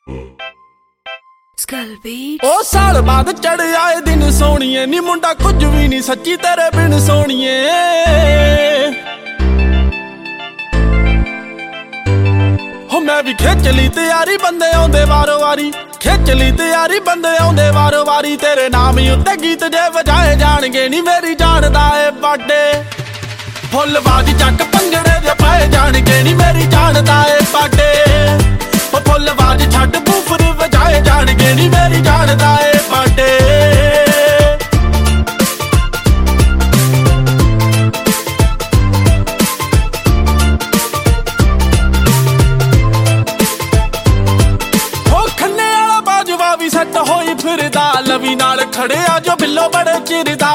ओ साल बाद चढ़ आए दिन सोनिए नी मुंडा कुछ भी नहीं सच्ची तेरे बिन सोनिए। हो मैं भी खिच ली तैयारी बंदे आउंदे वारो वारी, खिच ली तैयारी बंदे आउंदे वारो वारी। तेरे नाम ही उत्ते गीत जे वजाए जाणगे नी मेरी जान दा ए बाडे। फुल बाज चक भंगड़े जे पाए जाणगे नी मेरी जान दा ए बाडे। ओ फुल बाज छड्ड बूफर वजाए जाणगे नी मेरी जान दा ए बाडे। सट होई फिरदा लवी नाल खड़े आ जो बिल्लो बड़े चिरदा।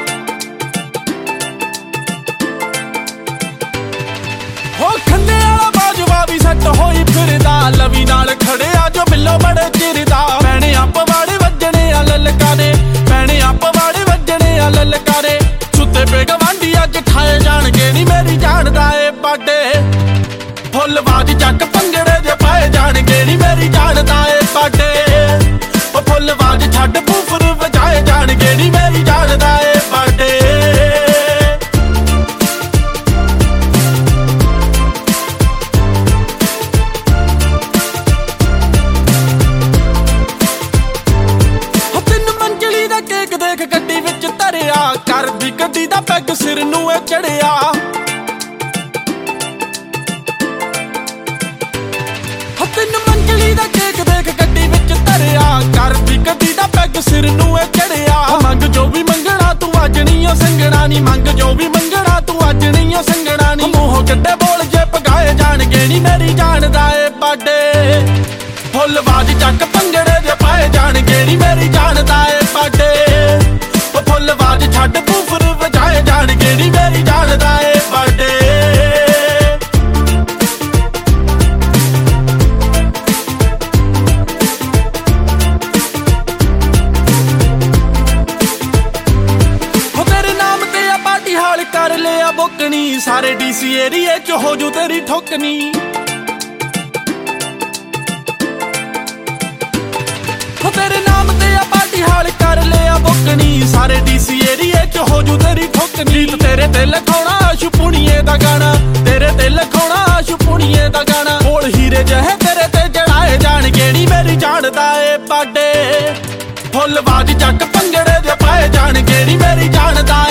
हो खन्ने वाला बाजवा भी सट होई फिरदा लवी नाल खड़े आ जो बिल्लो बड़े चिरदा। पैणे आप वाड़े वजने आ ललकारे, पैणे आप वाड़े वजने आ ललकारे। सुते पे गवांडी अज खाए जाणगे नी मेरी जान दा ए बाडे। फुल बाज चक भंगड़े जे पाए जाणगे नी मेरी जान दा ए बाडे। फुल बाज छड्ड बूफर वजाए जाणगे नी मेरी जान दा ए बाडे। तिन मंजली दा केक देख गड्डी विच धरिया, करदी गड्डी दा पैग सिर नूं ए चढ़िया। तिन मंजली दा केक देख गड्डी विच धरिया, करदी गड्डी दा पैग सिर नूं ए चढ़िया। मंग जो भी मंगना तू अज नहीं संगना नी, मंग जो भी मंगना तू अज नहीं संगना नी। मूंहों कड्डे बोल जे पगाए जाणगे नी मेरी जान दा ए बाडे। फुल बाज चक भंगड़े जे पाए जाणगे नी मेरी जान दा ए बाडे। ओ फुल बाज छड्ड बूफर वजाए जाणगे नी मेरी जान दा ए बाडे। कर लिया बुकनी सारे डीसी एरिए च हो जू तेरी ठोकनी। हो तेरे नाम ते आ पार्टी हाल कर लिया बुकनी सारे डीसी एरिए च हो जू तेरी ठोकनी। तेरे ते लखाउणा आशू पुणिये दा गाना, तेरे ते लखाउणा आशू पुणिये दा गाना। कोल हीरे जहे तेरे ते जड़ाए जाणगे नी मेरी जान दा ए बाडे। फुल बाज चक भंगड़े जे पाए जाणगे नी मेरी जान दा